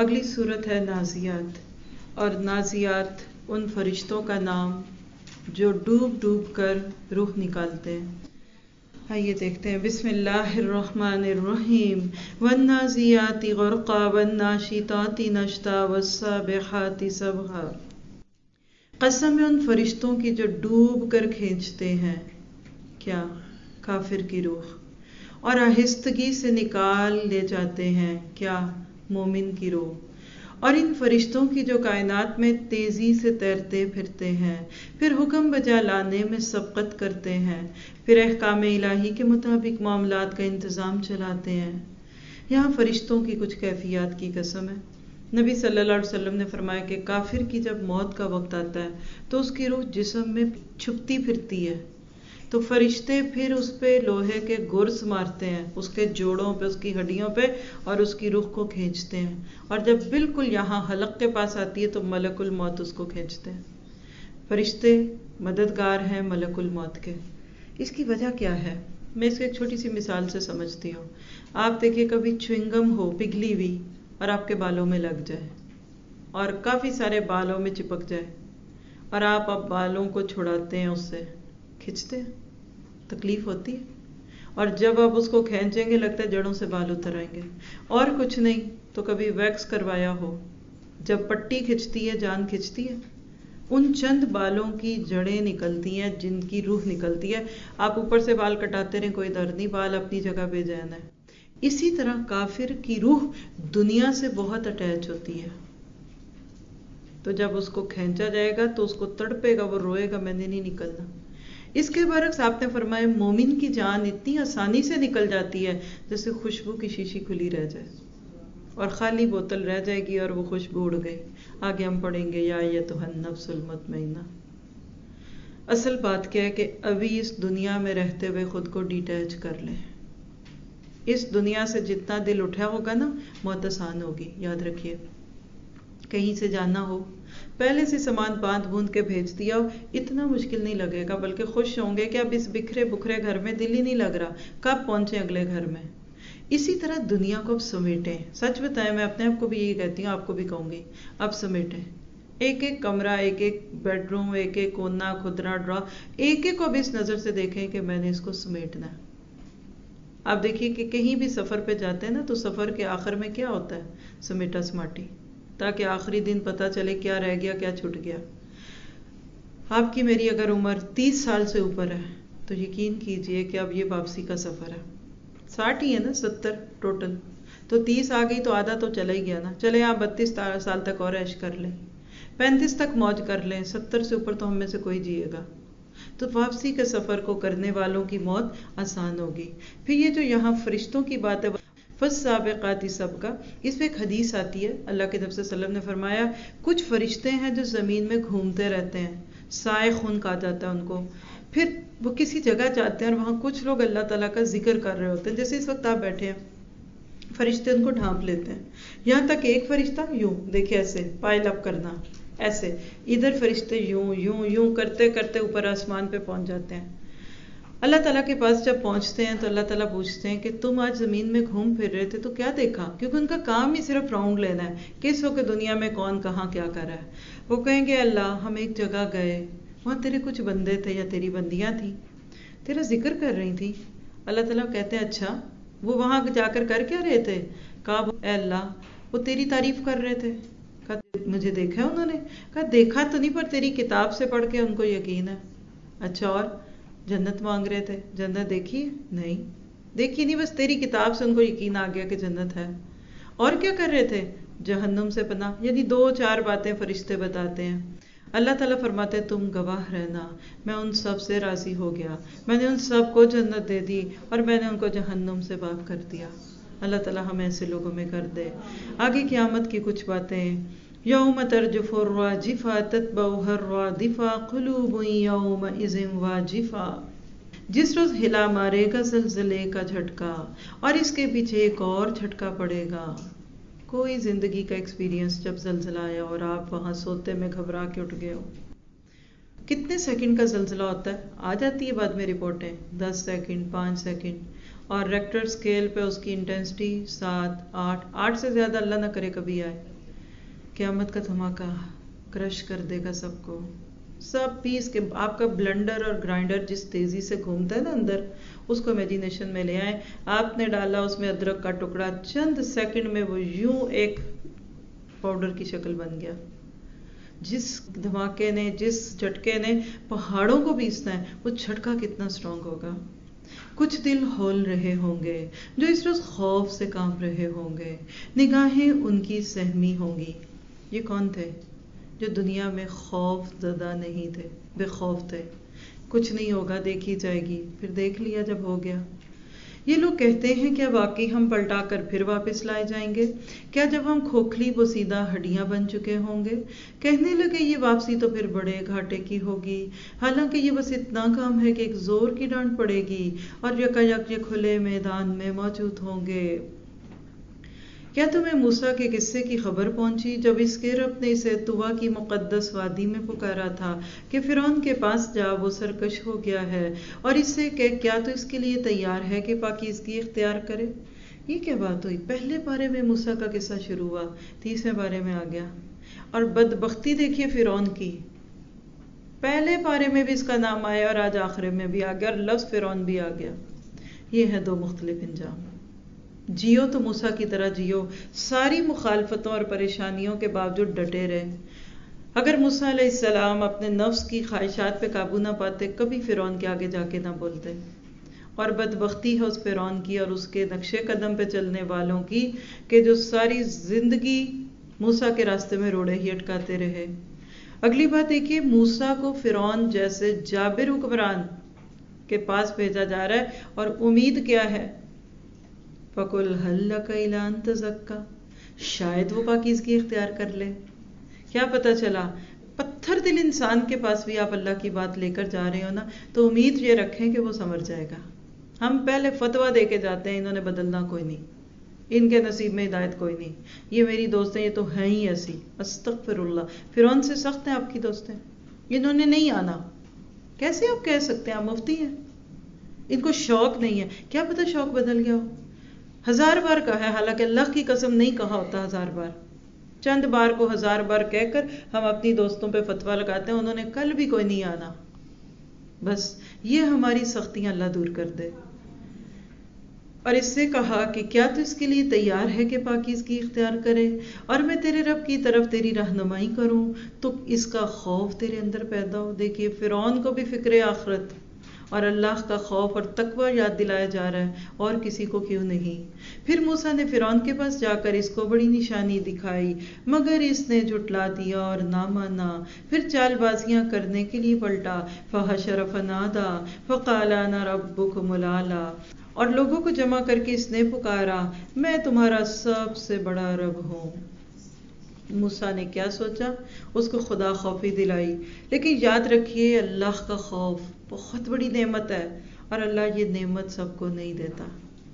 اگلی صورت ہے نازیات، اور نازیات ان فرشتوں کا نام جو ڈوب ڈوب کر روح نکالتے ہیں۔ آئیے دیکھتے ہیں۔ بسم اللہ الرحمن الرحیم۔ والنازیات غرقا والناشطات نشطا والسابحات سبحا۔ قسم ہے ان فرشتوں کی جو ڈوب کر کھینچتے ہیں کیا؟ کافر کی روح، اور آہستگی سے نکال لے جاتے ہیں کیا؟ مومن کی روح۔ اور ان فرشتوں کی جو کائنات میں تیزی سے تیرتے پھرتے ہیں، پھر حکم بجا لانے میں سبقت کرتے ہیں، پھر احکام الہی کے مطابق معاملات کا انتظام چلاتے ہیں۔ یہاں فرشتوں کی کچھ کیفیات کی قسم ہے۔ نبی صلی اللہ علیہ وسلم نے فرمایا کہ کافر کی جب موت کا وقت آتا ہے تو اس کی روح جسم میں چھپتی پھرتی ہے، تو فرشتے پھر اس پہ لوہے کے گرز مارتے ہیں، اس کے جوڑوں پہ، اس کی ہڈیوں پہ، اور اس کی روح کو کھینچتے ہیں، اور جب بالکل یہاں حلق کے پاس آتی ہے تو ملک الموت اس کو کھینچتے ہیں۔ فرشتے مددگار ہیں ملک الموت کے۔ اس کی وجہ کیا ہے؟ میں اس کو ایک چھوٹی سی مثال سے سمجھتی ہوں۔ آپ دیکھیں کبھی چوئنگم ہو پگھلی ہوئی اور آپ کے بالوں میں لگ جائے اور کافی سارے بالوں میں چپک جائے، اور آپ اب بالوں کو چھڑاتے ہیں، اس سے کھینچتے ہیں، تکلیف ہوتی ہے، اور جب آپ اس کو کھینچیں گے لگتا ہے جڑوں سے بال اتر آئیں گے۔ اور کچھ نہیں تو کبھی ویکس کروایا ہو، جب پٹی کھچتی ہے جان کھچتی ہے، ان چند بالوں کی جڑیں نکلتی ہیں جن کی روح نکلتی ہے۔ آپ اوپر سے بال کٹاتے رہیں کوئی درد نہیں، بال اپنی جگہ پہ جانا ہے۔ اسی طرح کافر کی روح دنیا سے بہت اٹیچ ہوتی ہے، تو جب اس کو کھینچا جائے گا تو اس کو تڑپے گا، وہ روئے گا میں نے نہیں نکلنا۔ اس کے برعکس آپ نے فرمایا مومن کی جان اتنی آسانی سے نکل جاتی ہے جیسے خوشبو کی شیشی کھلی رہ جائے اور خالی بوتل رہ جائے گی اور وہ خوشبو اڑ گئی۔ آگے ہم پڑھیں گے یا ایتھا النفس المطمئنہ۔ اصل بات کیا ہے کہ ابھی اس دنیا میں رہتے ہوئے خود کو ڈیٹیچ کر لیں۔ اس دنیا سے جتنا دل اٹھا ہوگا نا، موت آسان ہوگی، یاد رکھیے۔ کہیں سے جانا ہو، پہلے سے سامان باندھ بوندھ کے بھیج دیا ہو، اتنا مشکل نہیں لگے گا، بلکہ خوش ہوں گے کہ اب اس بکھرے بکھرے گھر میں دل ہی نہیں لگ رہا، کب پہنچے اگلے گھر میں۔ اسی طرح دنیا کو اب سمیٹیں۔ سچ بتائیں، میں اپنے آپ کو بھی یہی کہتی ہوں، آپ کو بھی کہوں گی، اب سمیٹیں۔ ایک ایک کمرہ، ایک ایک بیڈ روم، ایک ایک کونا کھدرا ڈرا، ایک ایک کو اب اس نظر سے دیکھیں کہ میں نے اس کو سمیٹنا ہے۔ آپ دیکھیے کہ کہیں بھی سفر پہ جاتے ہیں نا، تو سفر کے آخر میں کیا ہوتا ہے؟ سمیٹا سماٹی، تاکہ آخری دن پتہ چلے کیا رہ گیا کیا چھٹ گیا۔ آپ کی میری اگر عمر 30 سال سے اوپر ہے تو یقین کیجئے کہ اب یہ واپسی کا سفر ہے۔ 60 ہی ہے نا، 70 ٹوٹل، تو 30 آ گئی تو آدھا تو چلا ہی گیا نا۔ چلے آپ 32 سال تک اور عیش کر لیں، 35 تک موج کر لیں، 70 سے اوپر تو ہم میں سے کوئی جیے گا۔ تو واپسی کے سفر کو کرنے والوں کی موت آسان ہوگی۔ پھر یہ جو یہاں فرشتوں کی بات ہے، فالسابقات سبقا، اس پہ ایک حدیث آتی ہے، اللہ کے نبی صلی اللہ علیہ وسلم نے فرمایا کچھ فرشتے ہیں جو زمین میں گھومتے رہتے ہیں، سائخون کہا جاتا ہے ان کو۔ پھر وہ کسی جگہ جاتے ہیں اور وہاں کچھ لوگ اللہ تعالیٰ کا ذکر کر رہے ہوتے ہیں، جیسے اس وقت آپ بیٹھے ہیں، فرشتے ان کو ڈھانپ لیتے ہیں، یہاں تک ایک فرشتہ یوں دیکھیں ایسے پائل اپ کرنا، ایسے ادھر فرشتے یوں یوں یوں کرتے کرتے اوپر آسمان پہ پہنچ جاتے ہیں۔ اللہ تعالیٰ کے پاس جب پہنچتے ہیں تو اللہ تعالیٰ پوچھتے ہیں کہ تم آج زمین میں گھوم پھر رہے تھے تو کیا دیکھا؟ کیونکہ ان کا کام ہی صرف راؤنڈ لینا ہے کہ اس وقت دنیا میں کون کہاں کیا کر رہا ہے۔ وہ کہیں گے اللہ ہم ایک جگہ گئے، وہاں تیرے کچھ بندے تھے یا تیری بندیاں تھیں، تیرا ذکر کر رہی تھی۔ اللہ تعالیٰ کہتے ہیں اچھا وہ وہاں جا کر کیا رہے تھے؟ کہا اے اللہ وہ تیری تعریف کر رہے تھے۔ کہا مجھے دیکھا انہوں نے؟ کہا دیکھا تو نہیں، پر تیری کتاب سے پڑھ کے ان کو یقین ہے۔ اچھا اور جنت مانگ رہے تھے، جنت دیکھی؟ نہیں دیکھی نہیں، بس تیری کتاب سے ان کو یقین آ گیا کہ جنت ہے۔ اور کیا کر رہے تھے؟ جہنم سے پناہ، یعنی 2-4 باتیں فرشتے بتاتے ہیں۔ اللہ تعالیٰ فرماتے تم گواہ رہنا، میں ان سب سے راضی ہو گیا، میں نے ان سب کو جنت دے دی اور میں نے ان کو جہنم سے معاف کر دیا۔ اللہ تعالیٰ ہمیں ایسے لوگوں میں کر دے۔ آگے قیامت کی کچھ باتیں، یوم ترجف الراجفہ تتبعها الرادفہ قلوب یومئذ واجفہ، جس روز ہلا مارے گا زلزلے کا جھٹکا اور اس کے پیچھے ایک اور جھٹکا پڑے گا۔ کوئی زندگی کا ایکسپیرینس جب زلزلہ آیا اور آپ وہاں سوتے میں گھبرا کے اٹھ گئے ہو، کتنے سیکنڈ کا زلزلہ ہوتا ہے؟ آ جاتی ہے بعد میں رپورٹیں 10 سیکنڈ 5 سیکنڈ، اور ریکٹر اسکیل پہ اس کی انٹینسٹی 7 8 سے زیادہ اللہ نہ کرے کبھی آئے. قیامت کا دھماکہ کرش کر دے گا سب کو، سب پیس کے. آپ کا بلنڈر اور گرائنڈر جس تیزی سے گھومتا ہے نا اندر، اس کو امیجینیشن میں لے آئیں. آپ نے ڈالا اس میں ادرک کا ٹکڑا، چند سیکنڈ میں وہ یوں ایک پاؤڈر کی شکل بن گیا. جس دھماکے نے، جس جھٹکے نے پہاڑوں کو پیسنا ہے، وہ جھٹکا کتنا اسٹرانگ ہوگا. کچھ دل ہول رہے ہوں گے جو اس روز خوف سے کانپ رہے ہوں گے، نگاہیں ان کی سہمی ہوں گی. یہ کون تھے؟ جو دنیا میں خوف زدہ نہیں تھے، بے خوف تھے. کچھ نہیں ہوگا، دیکھی جائے گی. پھر دیکھ لیا جب ہو گیا. یہ لوگ کہتے ہیں کیا واقعی ہم پلٹا کر پھر واپس لائے جائیں گے؟ کیا جب ہم کھوکھلی بوسیدہ ہڈیاں بن چکے ہوں گے؟ کہنے لگے یہ واپسی تو پھر بڑے گھاٹے کی ہوگی، حالانکہ یہ بس اتنا کام ہے کہ ایک زور کی ڈانٹ پڑے گی اور یکایک یہ کھلے میدان میں موجود ہوں گے. کیا تمہیں موسیٰ کے قصے کی خبر پہنچی جب اس کے رب نے اسے طویٰ کی مقدس وادی میں پکارا تھا کہ فرعون کے پاس جا، وہ سرکش ہو گیا ہے، اور اس سے کہ کیا تو اس کے لیے تیار ہے کہ پاکیزگی اختیار کرے؟ یہ کیا بات ہوئی؟ پہلے پارے میں موسیٰ کا قصہ شروع ہوا، 30ویں پارے میں آ گیا. اور بدبختی دیکھیے فرعون کی، پہلے پارے میں بھی اس کا نام آیا اور آج آخرے میں بھی آ گیا، اور لفظ فرعون بھی آ گیا. یہ ہے دو مختلف انجام. جیو تو موسیٰ کی طرح جیو، ساری مخالفتوں اور پریشانیوں کے باوجود ڈٹے رہے. اگر موسیٰ علیہ السلام اپنے نفس کی خواہشات پہ قابو نہ پاتے، کبھی فرعون کے آگے جا کے نہ بولتے. اور بدبختی ہے اس فرعون کی اور اس کے نقش قدم پہ چلنے والوں کی کہ جو ساری زندگی موسیٰ کے راستے میں روڑے ہی اٹکاتے رہے. اگلی بات دیکھیے، موسیٰ کو فرعون جیسے جابر حکمران کے پاس بھیجا جا رہا ہے، اور امید کیا ہے؟ فَقُلْ هَلْ لَكَ إِلَىٰ أَن تَزَكَّىٰ، شاید وہ پاکیزگی اختیار کر لے. کیا پتہ چلا؟ پتھر دل انسان کے پاس بھی آپ اللہ کی بات لے کر جا رہے ہو نا، تو امید یہ رکھیں کہ وہ سمجھ جائے گا. ہم پہلے فتویٰ دے کے جاتے ہیں، انہوں نے بدلنا کوئی نہیں، ان کے نصیب میں ہدایت کوئی نہیں، یہ میری دوست ہیں، یہ تو ہیں ہی ایسی. استغفر اللہ، فرعون سے سخت ہیں آپ کی دوستیں، انہوں نے نہیں آنا. کیسے آپ کہہ سکتے ہیں؟ آپ مفتی ہیں، ان کو شوق نہیں ہے. کیا پتہ شوق بدل گیا ہو. 1000 بار کہا ہے، حالانکہ اللہ کی قسم نہیں کہا ہوتا 1000 بار. چند بار کو 1000 بار کہہ کر ہم اپنی دوستوں پہ فتویٰ لگاتے ہیں، انہوں نے کل بھی کوئی نہیں آنا. بس یہ ہماری سختیاں اللہ دور کر دے. اور اس سے کہا کہ کیا تو اس کے لیے تیار ہے کہ پاکیزگی اختیار کرے اور میں تیرے رب کی طرف تیری رہنمائی کروں تو اس کا خوف تیرے اندر پیدا ہو. دیکھیے فرعون کو بھی فکر آخرت اور اللہ کا خوف اور تقوی یاد دلایا جا رہا ہے، اور کسی کو کیوں نہیں. پھر موسیٰ نے فرعون کے پاس جا کر اس کو بڑی نشانی دکھائی، مگر اس نے جھٹلا دیا اور نہ مانا. پھر چال بازیاں کرنے کے لیے پلٹا. فحشر فنادى فقال انا ربكم الاعلى، اور لوگوں کو جمع کر کے اس نے پکارا، میں تمہارا سب سے بڑا رب ہوں. موسیٰ نے کیا سوچا؟ اس کو خدا خوفی دلائی. لیکن یاد رکھیے اللہ کا خوف بہت بڑی نعمت ہے، اور اللہ یہ نعمت سب کو نہیں دیتا.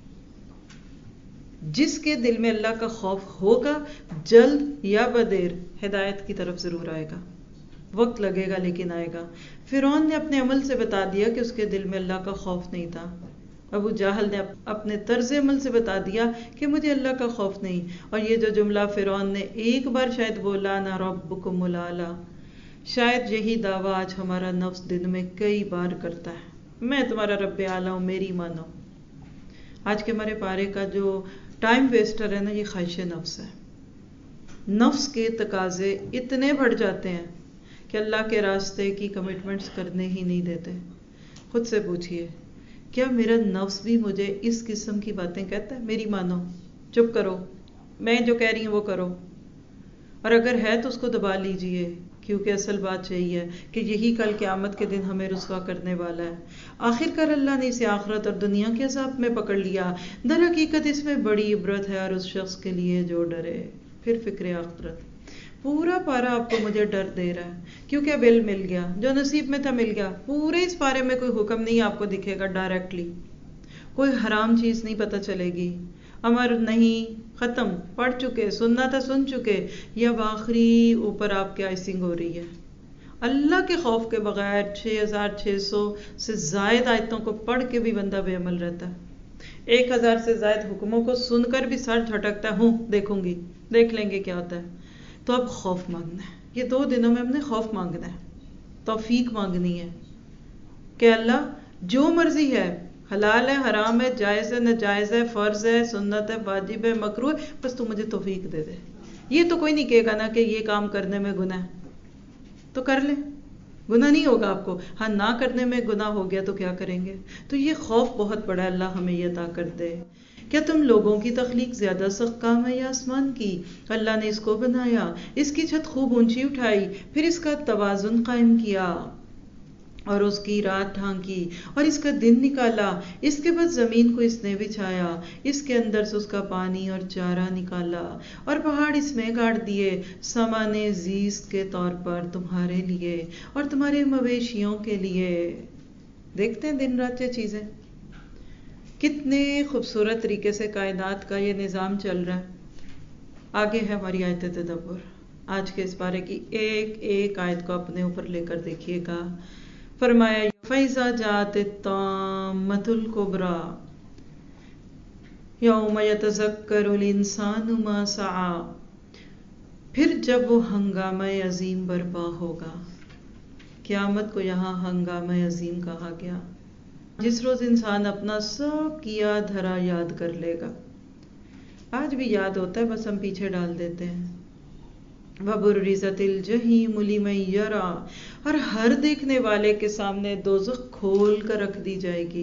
جس کے دل میں اللہ کا خوف ہوگا، جلد یا بدیر ہدایت کی طرف ضرور آئے گا. وقت لگے گا لیکن آئے گا. فرعون نے اپنے عمل سے بتا دیا کہ اس کے دل میں اللہ کا خوف نہیں تھا. ابو جہل نے اپنے طرز عمل سے بتا دیا کہ مجھے اللہ کا خوف نہیں. اور یہ جو جملہ فرعون نے ایک بار شاید بولا، انا ربکم الاعلی، شاید یہی دعویٰ آج ہمارا نفس دن میں کئی بار کرتا ہے، میں تمہارا رب اعلیٰ ہوں، میری مانو. آج کے ہمارے پارے کا جو ٹائم ویسٹر ہے نا، یہ خواہش نفس ہے. نفس کے تقاضے اتنے بڑھ جاتے ہیں کہ اللہ کے راستے کی کمٹمنٹس کرنے ہی نہیں دیتے. خود سے پوچھئے، کیا میرا نفس بھی مجھے اس قسم کی باتیں کہتا ہے؟ میری مانو، چپ کرو، میں جو کہہ رہی ہوں وہ کرو. اور اگر ہے تو اس کو دبا لیجئے، کیونکہ اصل بات یہی ہے کہ یہی کل قیامت کے دن ہمیں رسوا کرنے والا ہے. آخر کار اللہ نے اسے آخرت اور دنیا کے عذاب میں پکڑ لیا. در حقیقت اس میں بڑی عبرت ہے اور اس شخص کے لیے جو ڈرے. پھر فکر آخرت. پورا پارا آپ کو مجھے ڈر دے رہا ہے کیونکہ اب علم مل گیا، جو نصیب میں تھا مل گیا. پورے اس پارے میں کوئی حکم نہیں آپ کو دکھے گا ڈائریکٹلی، کوئی حرام چیز نہیں پتہ چلے گی. امر نہیں، ختم، پڑھ چکے، سننا تھا سن چکے. یہ اب آخری اوپر آپ کی آئسنگ ہو رہی ہے. اللہ کے خوف کے بغیر 6600 سے زائد آیتوں کو پڑھ کے بھی بندہ بے عمل رہتا ہے. 1000 سے زائد حکموں کو سن کر بھی سر جھٹکتا ہے، دیکھوں گی، دیکھ لیں گے کیا ہوتا ہے. تو اب خوف مانگنا ہے. یہ 2 دنوں میں ہم نے خوف مانگنا ہے، توفیق مانگنی ہے کہ اللہ جو مرضی ہے، حلال ہے، حرام ہے، جائز ہے، ناجائز ہے، فرض ہے، سنت ہے، واجب ہے، مکروہ ہے، بس تو مجھے توفیق دے دے. یہ تو کوئی نہیں کہے گا نا کہ یہ کام کرنے میں گناہ ہے، تو کر لیں، گناہ نہیں ہوگا آپ کو. ہاں نہ کرنے میں گناہ ہو گیا تو کیا کریں گے؟ تو یہ خوف بہت بڑا، اللہ ہمیں یہ عطا کر دے. کیا تم لوگوں کی تخلیق زیادہ سخت کام ہے یا آسمان کی؟ اللہ نے اس کو بنایا، اس کی چھت خوب اونچی اٹھائی، پھر اس کا توازن قائم کیا اور اس کی رات ڈھانکی اور اس کا دن نکالا. اس کے بعد زمین کو اس نے بچھایا، اس کے اندر سے اس کا پانی اور چارہ نکالا اور پہاڑ اس میں گاڑ دیے سامان زیست کے طور پر تمہارے لیے اور تمہارے مویشیوں کے لیے. دیکھتے ہیں دن رات یہ چیزیں کتنے خوبصورت طریقے سے کائنات کا یہ نظام چل رہا ہے. آگے ہے ہماری آیت تدبر. آج کے اس بارے کی ایک ایک آیت کو اپنے اوپر لے کر دیکھیے گا. فرمایا فَإِذَا جَاءَتِ الطَّامَّةُ الْكُبْرَى يَوْمَ يَتَذَكَّرُ الْإِنسَانُ مَا سَعَى. پھر جب وہ ہنگامہ عظیم برپا ہوگا. قیامت کو یہاں ہنگامہ عظیم کہا گیا، جس روز انسان اپنا سب کیا دھرا یاد کر لے گا. آج بھی یاد ہوتا ہے، بس ہم پیچھے ڈال دیتے ہیں. وَبُرِّزَتِ الْجَحِيمُ لِمَن يَرَىٰ. اور ہر دیکھنے والے کے سامنے دوزخ کھول کر رکھ دی جائے گی.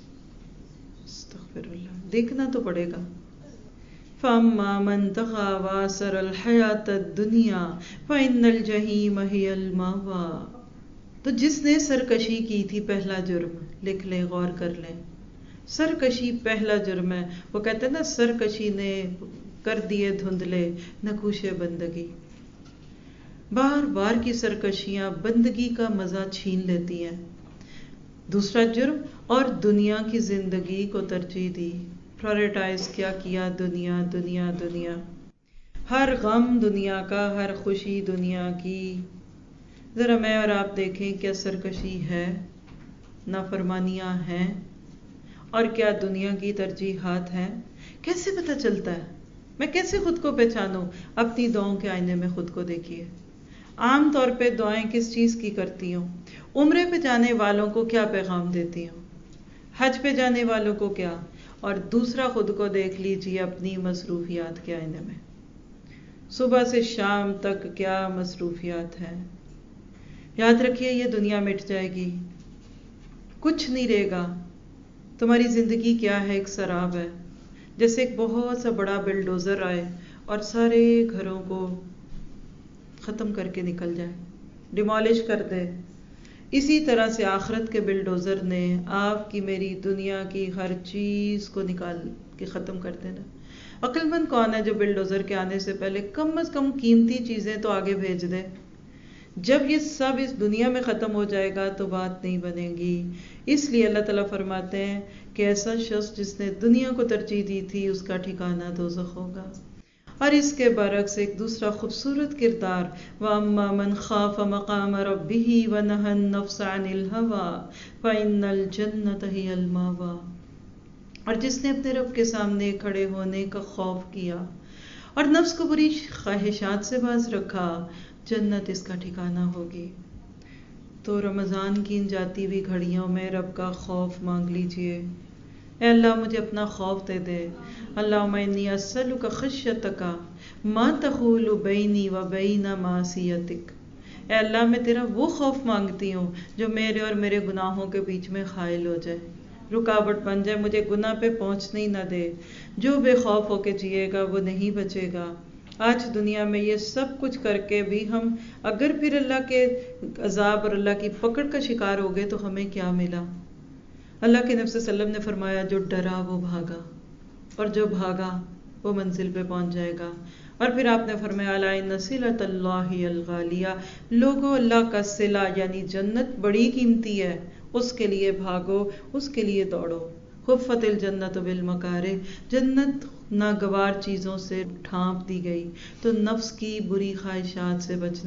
استغفر اللہ، دیکھنا تو پڑے گا. فَأَمَّا مَن طَغَىٰ وَآثَرَ الْحَيَاةَ الدُّنْيَا فَإِنَّ الْجَحِيمَ هِيَ الْمَأْوَىٰ. تو جس نے سرکشی کی تھی، پہلا جرم لکھ لیں، غور کر لیں. سرکشی پہلا جرم ہے. وہ کہتے ہیں نا، سرکشی نے کر دیے دھندلے نقوش بندگی. بار بار کی سرکشیاں بندگی کا مزہ چھین لیتی ہیں. دوسرا جرم، اور دنیا کی زندگی کو ترجیح دی. پرائرٹائز کیا دنیا دنیا دنیا. ہر غم دنیا کا، ہر خوشی دنیا کی. ذرا میں اور آپ دیکھیں کیا سرکشی ہے، نافرمانیاں ہیں، اور کیا دنیا کی ترجیحات ہیں. کیسے پتہ چلتا ہے؟ میں کیسے خود کو پہچانوں؟ اپنی دعاؤں کے آئینے میں خود کو دیکھیے. عام طور پہ دعائیں کس چیز کی کرتی ہوں؟ عمرے پہ جانے والوں کو کیا پیغام دیتی ہوں؟ حج پہ جانے والوں کو کیا؟ اور دوسرا خود کو دیکھ لیجیے اپنی مصروفیات کے آئینے میں. صبح سے شام تک کیا مصروفیات ہیں. یاد رکھیے یہ دنیا مٹ جائے گی، کچھ نہیں رہے گا. تمہاری زندگی کیا ہے؟ ایک سراب ہے. جیسے ایک بہت سا بڑا بلڈوزر آئے اور سارے گھروں کو ختم کر کے نکل جائے، ڈیمالش کر دے. اسی طرح سے آخرت کے بلڈوزر نے آپ کی میری دنیا کی ہر چیز کو نکال کے ختم کر دینا. عقل مند کون ہے جو بلڈوزر کے آنے سے پہلے کم از کم قیمتی چیزیں تو آگے بھیج دے؟ جب یہ سب اس دنیا میں ختم ہو جائے گا تو بات نہیں بنے گی. اس لیے اللہ تعالیٰ فرماتے ہیں کہ ایسا شخص جس نے دنیا کو ترجیح دی تھی، اس کا ٹھکانہ دوزخ ہوگا. اور اس کے برعکس ایک دوسرا خوبصورت کردار، وَأَمَّا مَنْ خَافَ مَقَامَ رَبِّهِ وَنَهَى النَّفْسَ عَنِ الْهَوَىٰ فَإِنَّ الْجَنَّةَ هِيَ الْمَأْوَىٰ. اور جس نے اپنے رب کے سامنے کھڑے ہونے کا خوف کیا اور نفس کو بری خواہشات سے باز رکھا، جنت اس کا ٹھکانہ ہوگی. تو رمضان کی ان جاتی ہوئی گھڑیوں میں رب کا خوف مانگ لیجئے. اے اللہ مجھے اپنا خوف دے دے. اللہم انی اسألک خشیتک ما تحول بینی و بین معصیتک. اے اللہ میں تیرا وہ خوف مانگتی ہوں جو میرے اور میرے گناہوں کے بیچ میں حائل ہو جائے، رکاوٹ بن جائے، مجھے گناہ پہ پہنچنے ہی نہ دے. جو بے خوف ہو کے جیے گا وہ نہیں بچے گا. آج دنیا میں یہ سب کچھ کر کے بھی ہم اگر پھر اللہ کے عذاب اور اللہ کی پکڑ کا شکار ہو گئے تو ہمیں کیا ملا؟ اللہ کے نبی صلی اللہ علیہ وسلم نے فرمایا، جو ڈرا وہ بھاگا، اور جو بھاگا وہ منزل پہ پہنچ جائے گا. اور پھر آپ نے فرمایا، الا ان صلۃ اللہ الغالیہ. لوگوں، اللہ کا صلہ یعنی جنت بڑی قیمتی ہے، اس کے لیے بھاگو، اس کے لیے دوڑو. خفت الجنت بالمکارہ. جنت ناگوار چیزوں سے ڈھانپ دی گئی، تو نفس کی بری خواہشات سے بچنا ہے.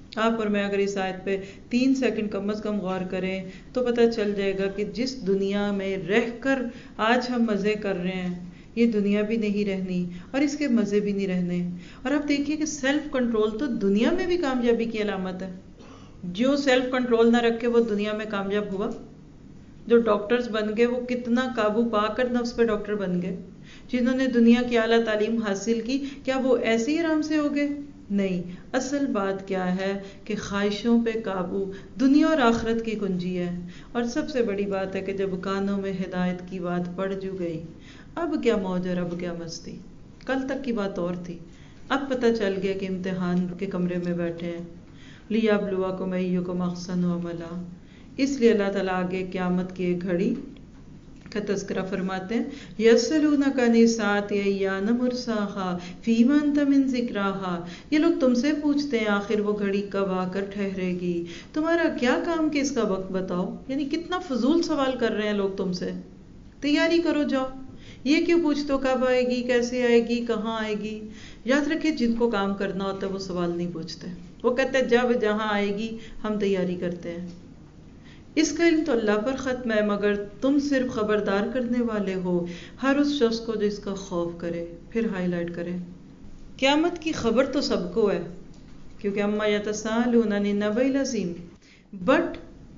आप और मैं अगर इस आयत पे 3 सेकंड कम से कम गौर करें तो पता चल जाएगा कि जिस दुनिया में रहकर आज हम मजे कर रहे हैं, ये दुनिया भी नहीं रहनी और इसके मजे भी नहीं रहने। और आप देखिए कि सेल्फ कंट्रोल तो दुनिया में भी कामयाबी की अलामत है। जो सेल्फ कंट्रोल ना रखे वो दुनिया में कामयाब हुआ? जो डॉक्टर्स बन गए वो कितना काबू पाकर नफ्स पे डॉक्टर बन गए। जिन्होंने दुनिया की आला तालीम हासिल की, क्या वो ऐसे ही आराम से हो गए? नहीं। असल बात क्या है कि ख्वाहिशों पे काबू दुनिया और आखिरत की कुंजी है। और सबसे बड़ी बात है कि जब कानों में हिदायत की बात पड़ जू गई, अब क्या मौज और अब क्या मस्ती। कल तक की बात और थी, अब पता चल गया कि इम्तिहान के कमरे में बैठे हैं। लियब्लुवकुम अय्युकुम अहसनु अमला। इसलिए अल्लाह ताला आगे क़यामत की एक घड़ी का तज़किरा फरमाते हैं, यस्अलूनका अनिस्साअति अय्याना मुर्साहा फीमा अंता मिन ज़िक्राहा। ये लोग तुमसे पूछते हैं आखिर वो घड़ी कब आकर ठहरेगी, तुम्हारा क्या काम कि इसका वक्त बताओ। यानी कितना फजूल सवाल कर रहे हैं लोग तुमसे। तैयारी करो जाओ, ये क्यों पूछते हो कब आएगी, कैसे आएगी, कहाँ आएगी। याद रखिए, जिनको काम करना होता है वो सवाल नहीं पूछते, वो कहते हैं जब जहाँ आएगी हम तैयारी करते हैं। इसका इल्म तो अल्लाह पर ख़त्म है, मगर तुम सिर्फ खबरदार करने वाले हो हर उस शख्स को जो इसका खौफ करे। फिर हाईलाइट करे, क़यामत की खबर तो सबको है, क्योंकि अम्मा यतसाअलून अनिन नबइल अज़ीम, बट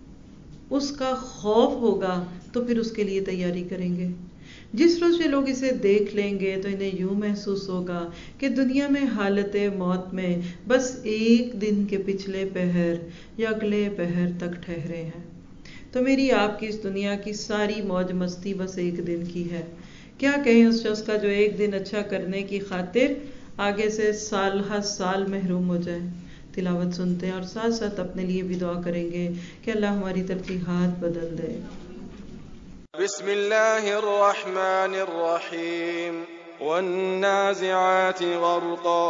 उसका खौफ होगा तो फिर उसके लिए तैयारी करेंगे। जिस रोज ये लोग इसे देख लेंगे तो इन्हें यूं महसूस होगा कि दुनिया में हालत मौत में बस एक दिन के पिछले पहर या अगले पहर तक ठहरे हैं। तो मेरी आपकी इस दुनिया की सारी मौज मस्ती बस एक दिन की है। क्या कहें उस शख्स का जो एक दिन अच्छा करने की खातिर आगे से साल हर साल महरूम हो जाए। तिलावत सुनते हैं और साथ साथ अपने लिए भी दुआ करेंगे कि अल्लाह हमारी तरजीहात बदल दे। बिस्मिल्लाहिर रहमानिर रहीम। वन्नाज़िआति ग़र्क़ा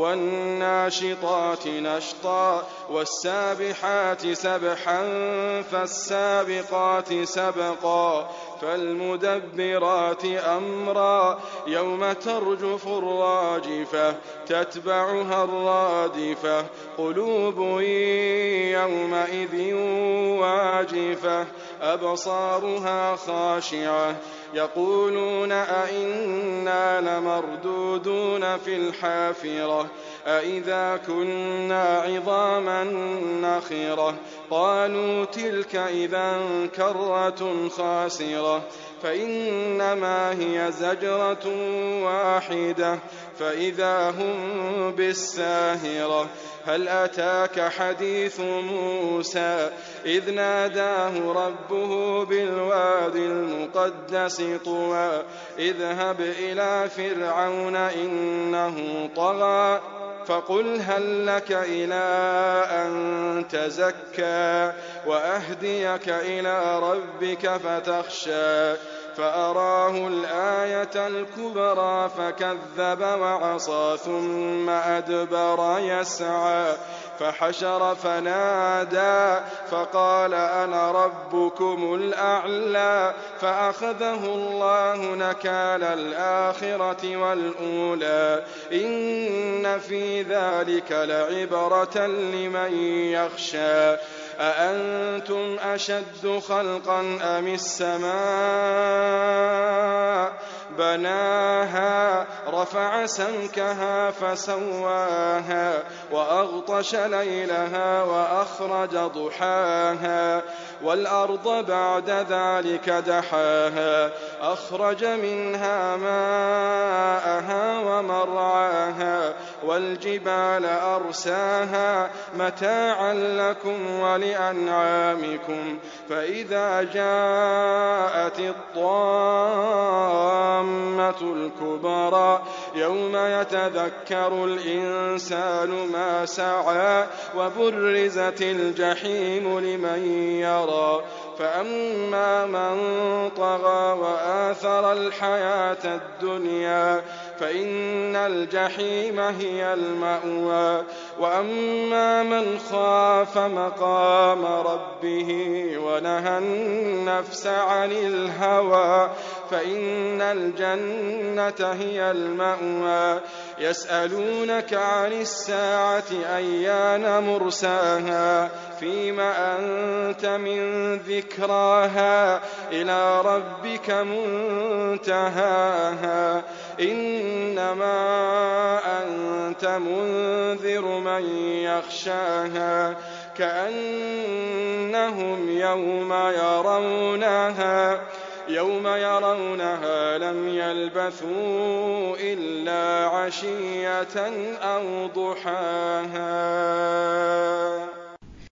वन्नाशिताति नश्ता वस्साबिहाति सबहन फस्साबिक़ाति सबक़ा फल्मुदब्बिराति अम्रा यौम तर्जुफ़ु अर्राजिफ़ह तत्बअुहा अर्रादिफ़ह क़ुलूबुन यौमइज़िन वाजिफ़ह अबसारुहा ख़ाशिअह यक़ूलून अइन्ना लमरदूदून फ़िल हाफ़िरह अइज़ा कुन्ना इज़ामन नख़िरह क़ालू तिल्क इज़न कर्रतुन ख़ासिरह फ़इन्नमा हिय ज़जरतुन वाहिदह फ़इज़ा हुम बिस्साहिरह هل أتاك حديث موسى إذ ناداه ربه بالواد المقدس طوى اذهب إلى فرعون إنه طغى فقل هل لك إلى أن تزكى وأهديك إلى ربك فتخشى فأراه الآية الكبرى فكذب وعصى ثم أدبر يسعى فحشر فنادى فقال أنا ربكم الأعلى فأخذه الله نكال الآخرة والأولى إن في ذلك لعبرة لمن يخشى أأنتم أشد خلقا أم السماء بناها رفع سمكها فسواها وأغطش ليلها وأخرج ضحاها والأرض بعد ذلك دحاها أخرج منها ماءها ومرعاها والجبال أرساها متاعا لكم ولأنعامكم فإذا جاءت الطامة الكبرى يوم يتذكر الإنسان ما سعى وبرزت الجحيم لمن يرى فأما من طغى وآثر الحياة الدنيا فإن الجحيم هي المأوى وأما من خاف مقام ربه ونهى النفس عن الهوى فإن الجنة هي المأوى يسألونك عن الساعة أيان مرساها فيم أنت من ذكراها إلى ربك منتهاها إنما أنت منذر من يخشاها كأنهم يوم يرونها لم يلبثوا إلا عشية أو ضحاها.